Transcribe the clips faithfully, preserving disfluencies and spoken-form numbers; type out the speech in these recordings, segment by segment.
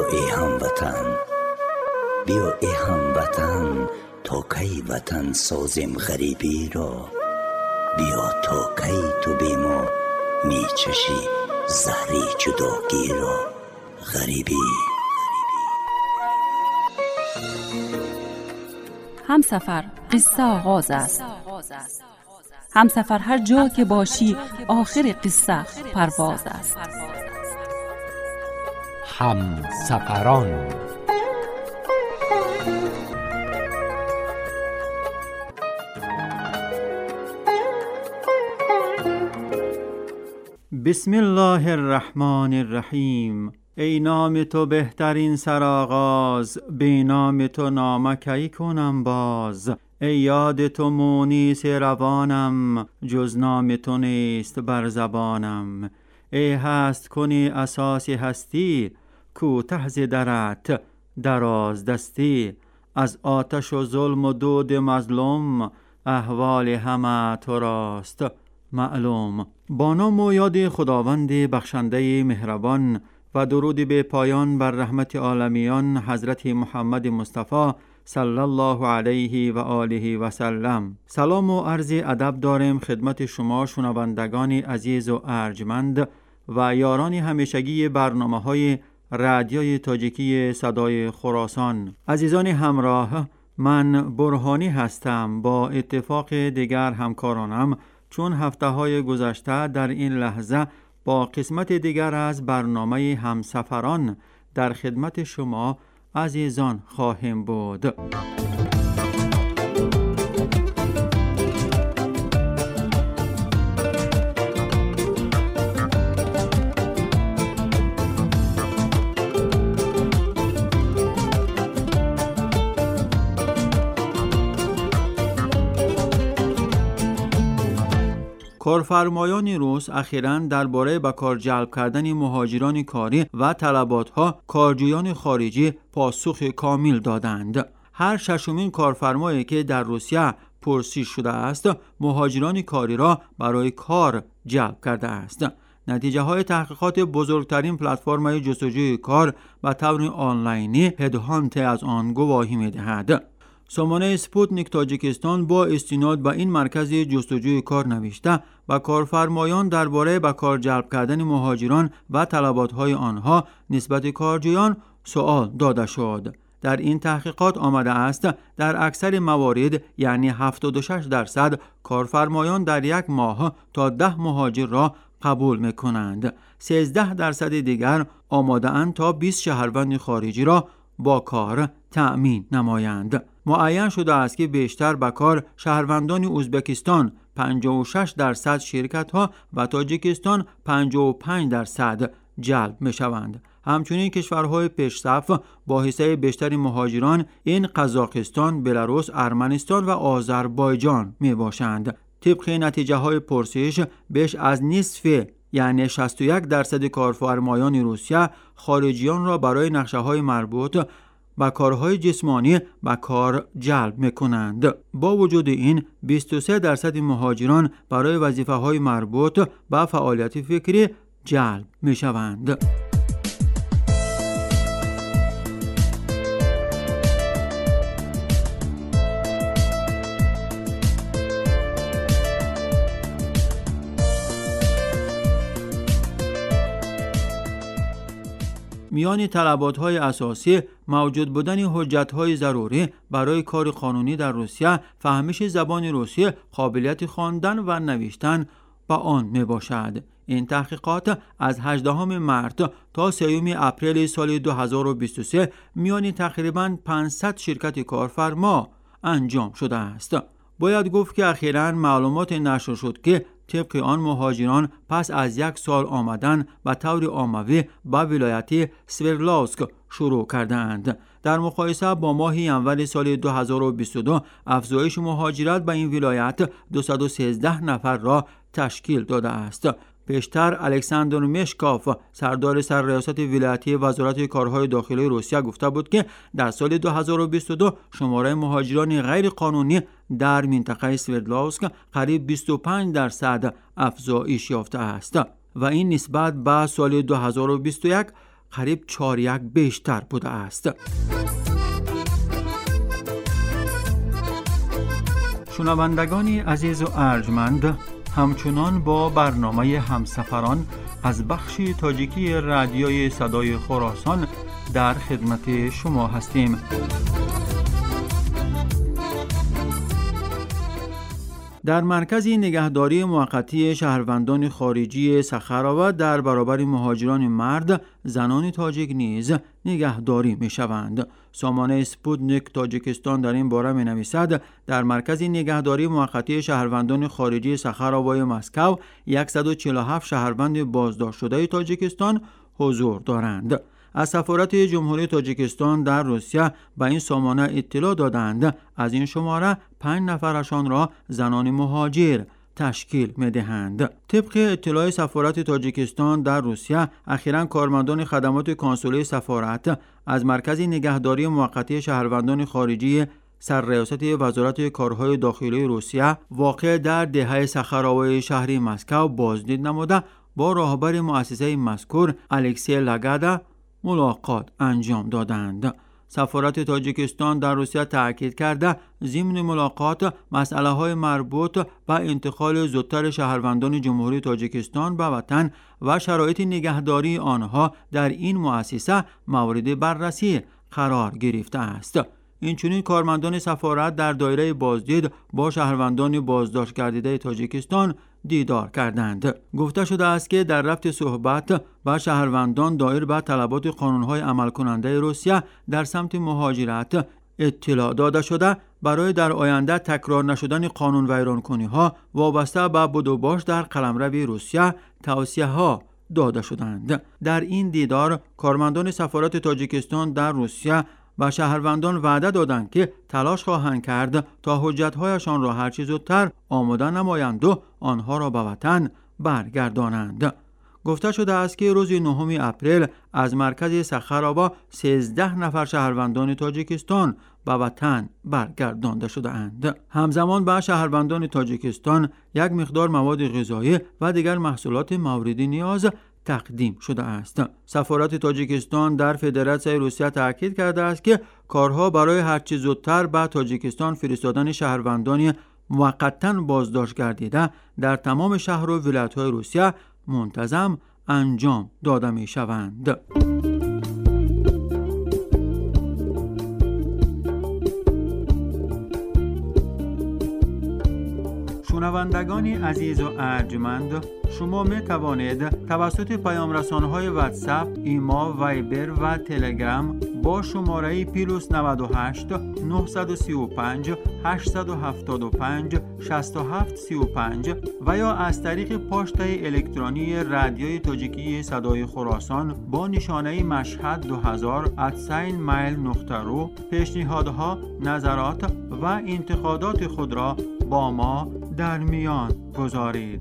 ای هموطن، بیا ای هموطن، تا کی وطن سازیم غریبی را. بیا تا کی تو بی ما می چشی زهری جداگی را. غریبی همسفر قصه آغاز است. همسفر هر جا که باشی آخر قصه پرواز است. همسفران. بسم الله الرحمن الرحیم. ای نام تو بهترین سرآغاز، بی نام تو نامه کی کنم باز. ای یاد تو مونس روانم، جز نام تو نیست بر زبانم. ای هست کنی اساس هستی، کوته ز درت دراز دستی. از آتش و ظلم و دود مظلوم، احوال همه تو راست معلوم. با نام و یاد خداوند بخشنده مهربان و درود به پایان بر رحمت عالمیان حضرت محمد مصطفی صلی الله علیه و آله و سلم. سلام و عرض ادب داریم خدمت شما شنوندگان عزیز و ارجمند و یاران همیشگی برنامه های رادیوی تاجیکی صدای خراسان. عزیزان همراه، من برهانی هستم. با اتفاق دیگر همکارانم چون هفته های گذشته در این لحظه با قسمت دیگر از برنامه همسفران در خدمت شما عزیزان خواهیم بود. کارفرمایان روس اخیراً درباره به کار جلب کردن مهاجران کاری و طلبات‌ها کارجویان خارجی پاسخ کامل دادند. هر ششمین کارفرمایی که در روسیه پرسش شده است، مهاجران کاری را برای کار جلب کرده است. نتیجه های تحقیقات بزرگترین پلتفرم جستجوی کار به طور آنلاینی هدهانت از آن گواهی می‌دهد. سامانه سپوتنیک تاجیکستان با استناد به این مرکز جستجوی کار نوشته و کارفرمایان درباره به کار جلب کردن مهاجران و طلبات‌های آنها نسبت کارجویان سوال داده شد. در این تحقیقات آمده است در اکثر موارد یعنی هفتاد و شش درصد کارفرمایان در یک ماه تا ده مهاجر را قبول می‌کنند. سیزده درصد دیگر آماده اند تا بیست شهروند خارجی را با کار تأمین نمایند. معین شده است که بیشتر به کار شهروندان ازبکستان پنجاه و شش درصد شرکت ها و تاجیکستان پنجاه و پنج درصد جلب می شوند. همچنین کشورهای پیشرفت با حصه بیشتر مهاجران این قزاقستان، بلاروس، ارمنستان و آذربایجان می باشند. طبق نتیجه های پرسش بیش از نصف یعنی شصت و یک درصد کارفرمایان روسیه خارجیان را برای نقشه های مربوط با کارهای جسمانی به کار جلب می‌کنند. با وجود این بیست و سه درصد مهاجران برای وظیفه‌های مربوط به فعالیت فکری جلب می‌شوند. میان طلبات‌های اساسی موجود بودن حجت‌های ضروری برای کار قانونی در روسیه، فهمش زبان روسی، قابلیت خواندن و نوشتن با آن میباشد. این تحقیقات از هجدهم مارس تا سوم اپریل سال دو هزار و بیست و سه میان تقریباً پانصد شرکت کارفرما انجام شده است. باید گفت که اخیراً معلومات نشر شد که طبق آن مهاجران پس از یک سال آمدن به طور عمومی به ولایت سوردلوسک شروع کردند. در مقایسه با ماه ژانویه سال دو هزار و بیست و دو افزایش مهاجرت به این ولایت دویست و سیزده نفر را تشکیل داده است. پیشتر الکساندر مشکاف سردار سرریاست ولایتی وزارت کارهای داخلی روسیه گفته بود که در سال دو هزار و بیست و دو شماره مهاجران غیر قانونی در منطقه سوردلوسک قریب بیست و پنج درصد افزایش یافته است و این نسبت به سال دو هزار و بیست و یک قریب چهار یک بیشتر بوده است. شنوندگان عزیز و ارجمند، همچنان با برنامه همسفران از بخش تاجیکی رادیوی صدای خراسان در خدمت شما هستیم. در مرکز نگهداری موقتی شهروندان خارجی سخراوت در برابر مهاجران مرد، زنان تاجیک نیز نگهداری می شوند. سامانه سپوتنیک تاجیکستان در این باره می نویسد در مرکز نگهداری موقتی شهروندان خارجی سخراوای مسکو صد و چهل و هفت شهروند بازداشت شده تاجیکستان حضور دارند. از سفارت جمهوری تاجیکستان در روسیه به این سامانه اطلاع دادند از این شماره پنج نفرشان را زنان مهاجر تشکیل می‌دهند. طبق اطلاع سفارت تاجیکستان در روسیه، اخیراً کارمندان خدمات کنسولی سفارت از مرکز نگهداری موقتی شهروندان خارجی سر ریاست وزارت کارهای داخلی روسیه واقع در دهه سخراوای شهری مسکو بازدید نموده با راهبر مؤسسه مذکور الکسی لاگادا ملاقات انجام دادند. سفارت تاجیکستان در روسیه تأکید کرده ضمن ملاقات مسئله های مربوط به انتقال زودتر شهروندان جمهوری تاجیکستان به وطن و شرایط نگهداری آنها در این مؤسسه مورد بررسی قرار گرفته است. اینچنین کارمندان سفارت در دایره بازدید با شهروندان بازداشت گردیده تاجیکستان دیدار کردند. گفته شده است که در رفت صحبت با شهروندان دایر به طلبات قانون‌های عمل کننده روسیه در سمت مهاجرت اطلاع داده شده برای در آینده تکرار نشدن قانون ویرانکنی‌ها وابسته به بدوباش در قلمرو روسیه توصیه‌ها داده شدند. در این دیدار کارمندان سفارت تاجیکستان در روسیه و شهروندان وعده دادند که تلاش خواهند کرد تا حجت‌هایشان را هرچه زودتر آماده نمایند و آنها را به وطن برگردانند. گفته شده است که روز نهم اپریل از مرکز سخراوا سیزده نفر شهروندان تاجیکستان به وطن برگردانده شده اند. همزمان به شهروندان تاجیکستان یک مقدار مواد غذایی و دیگر محصولات مورد نیاز تقدیم شده است. سفارت تاجیکستان در فدراسیون روسیه تاکید کرده است که کارها برای هرچه زودتر به تاجیکستان فرستادن شهروندان موقتاً بازداشت گردیده در تمام شهر و ولایت‌های روسیه منتظم انجام داده می شوند. شنوندگان عزیز و ارجمند، شما می توانید توسط پیام رسانه‌های واتساپ، ایما، وایبر و تلگرام با شماره پلاس نود و هشت نه سه پنج هشت هفت پنج شش هفت سه پنج و یا از طریق پست الکترونی رادیوی تاجیکی صدای خراسان با نشانه مشهد دو هزار ات سین میل نقطه رو پیشنهادها، نظرات و انتقادات خود را با ما در میان گذارید.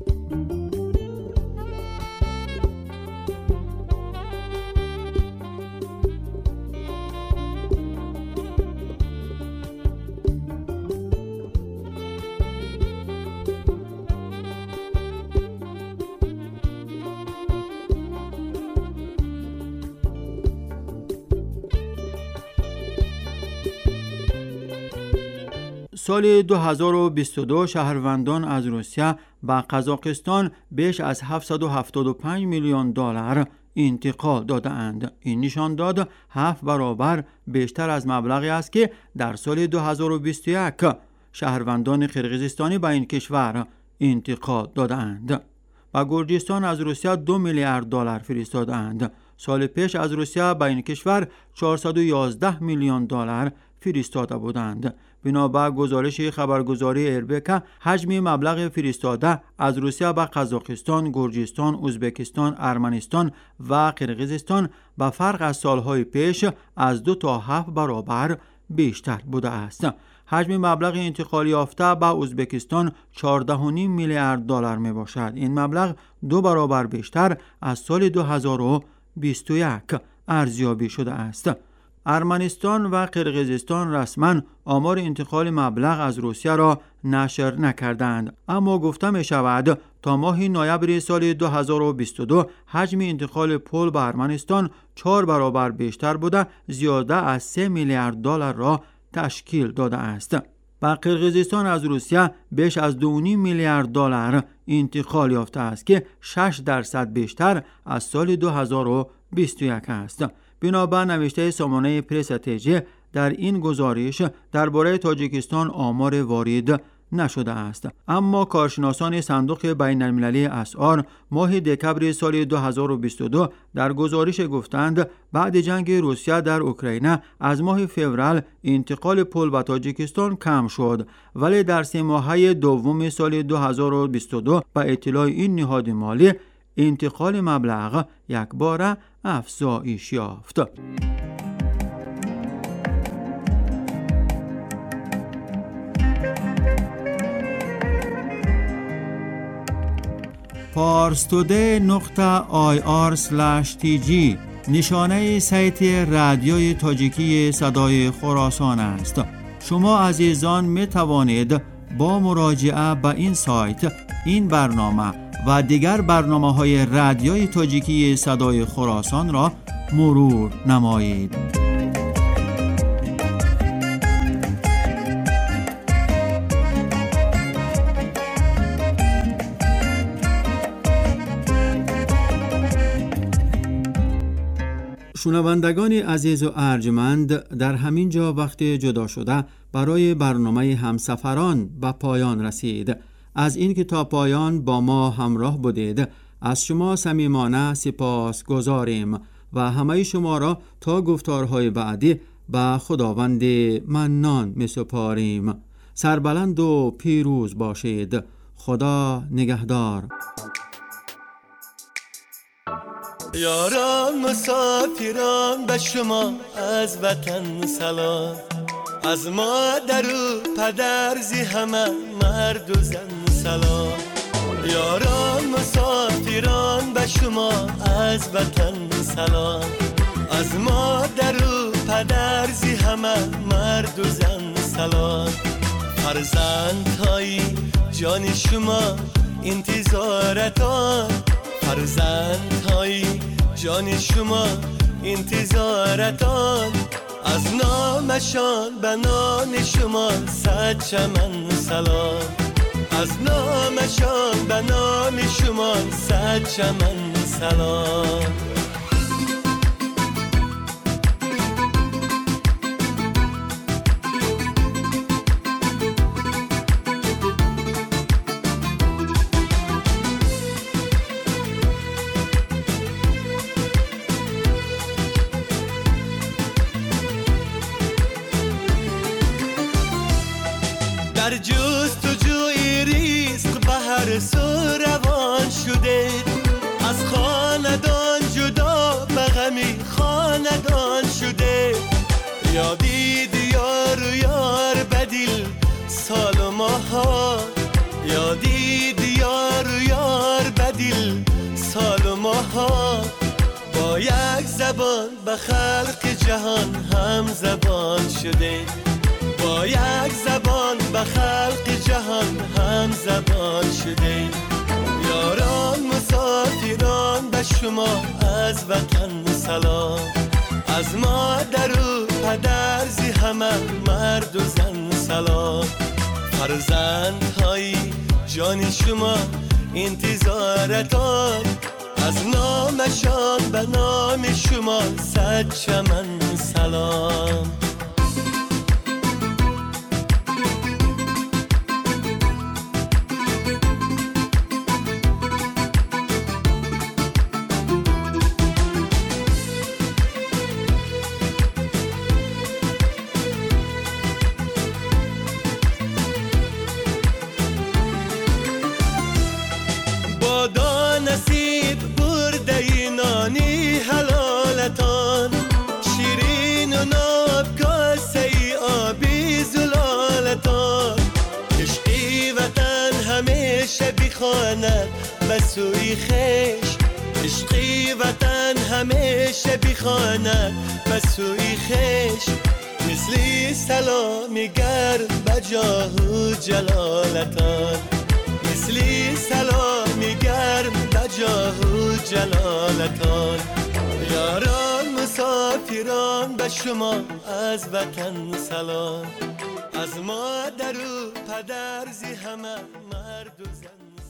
سال دو هزار و بیست و دو شهروندان از روسیه به قزاقستان بیش از هفتصد و هفتاد و پنج میلیون دلار انتقال دادند. این نشان داد هفت برابر بیشتر از مبلغی است که در سال دو هزار و بیست و یک شهروندان قرقیزستانی به این کشور انتقال دادند. و گرجستان از روسیه دو میلیارد دلار فرستادند. سال پیش از روسیه به این کشور چهارصد و یازده میلیون دلار فرستاده بودند. بنابر گزارش خبرگزاری اربک، حجم مبلغ فرستاده از روسیه به قزاقستان، گرجستان، ازبکستان، ارمنستان و قرقیزستان به فرق از سالهای پیش از دو تا هفت برابر بیشتر بوده است. حجم مبلغ انتقال یافته به ازبکستان چهارده و نیم میلیارد دلار می باشد. این مبلغ دو برابر بیشتر از سال دو هزار و بیست و یک ارزیابی شده است. ارمنستان و قرقیزستان رسما آمار انتقال مبلغ از روسیه را نشر نکردند، اما گفته می شود تا ماه نوامبر سال دو هزار و بیست و دو حجم انتقال پول به ارمنستان چهار برابر بیشتر بوده، زیاده از سه میلیارد دلار را تشکیل داده است. با قرقیزستان از روسیه بیش از دو و نیم میلیارد دلار انتقال یافته است که شش درصد بیشتر از سال دو هزار و بیست و یک است. بنابر نوشته سامانه پرس تیجی، در این گزارش درباره تاجیکستان آمار وارد نشده است، اما کارشناسان صندوق بین المللی اسعار ماه دکمبر سال دو هزار و بیست و دو در گزارش گفتند بعد جنگ روسیه در اوکراین از ماه فوریه انتقال پول به تاجیکستان کم شد، ولی در سه ماهه دوم سال دو هزار و بیست و دو به اطلاع این نهاد مالی انتقال مبلغ یک باره افزایش یافت. پارستوده نقطه آی آر اسلش تی جی نشانه سایت رادیوی تاجیکی صدای خراسان است. شما عزیزان می توانید با مراجعه به این سایت این برنامه و دیگر برنامه‌های رادیوی تاجیکی صدای خراسان را مرور نمایید. شنوندگان عزیز و ارجمند، در همین جا وقت جدا شده برای برنامه همسفران به پایان رسید. از این که تا پایان با ما همراه بودید از شما صمیمانه سپاس گزاریم و همه شما را تا گفتارهای بعدی به خداوند منان می سپاریم. سربلند و پیروز باشید. خدا نگهدار. یاران مسافران به شما از وطن سلام، از مادر و پدر زی همه مرد و زن سلام. یاران مسافران به شما از وطن سلام، از مادر و پدر زی همه مرد و زن سلام. فرزند های جان شما انتظارتان، فرزند های جان شما انتظارتان. از نامشان به نام شما صد چمن سلام، از نامشان به نام شما صد چمن سلام. در جستجوی رزق به هر سو روان شده، از خاندان جدا به غمی خاندان شده. یادی دیار و یار بدل سال و ماها، یادی دیار و یار بدل سال و ماها. با یک زبان به خلق جهان هم زبان شده، با یک زبان به خلق جهان هم زبان شده. یاران مسافران به شما از وطن سلام، از مادر و پدر زی همه مرد و زن سلام. فرزند های جان شما انتظارتان، از نامشان به نام شما صد چمن سلام. بادا نصیب برده اینانی حلالتان، شیرین و ناب کاسه ای آبی زلالتان. عشقی وطن همیشه بخواند به سوی خیش، عشقی وطن همیشه بخواند به سوی خیش. مثلی سلامی گرم به جاه و جلالتان، مثلی سلامی جاه و جلالتان. یاران مسافران به شما از وطن سلام، از مادر و پدر زی همه مرد و زن